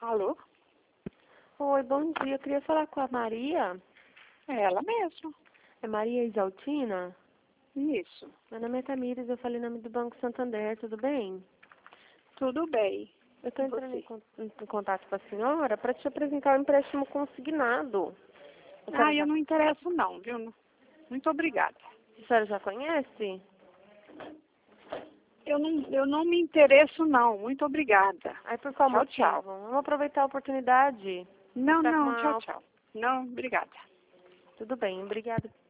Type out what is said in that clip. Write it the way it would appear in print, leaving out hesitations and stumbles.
Alô? Oi, bom dia. Eu queria falar com a Maria. É ela mesma. É Maria Isaltina? Isso. Meu nome é Tamires, eu falei em nome do Banco Santander, tudo bem? Tudo bem. Eu estou E entrando você? em contato com a senhora para te apresentar o empréstimo consignado. Eu não interesso não, viu? Muito obrigada. A senhora já conhece? Eu não me interesso não. Muito obrigada. Aí por qual Tchau, motivo? tchau. Vamos aproveitar a oportunidade. Não, Tá com não, tchau, tchau. Não, obrigada. Tudo bem, obrigada.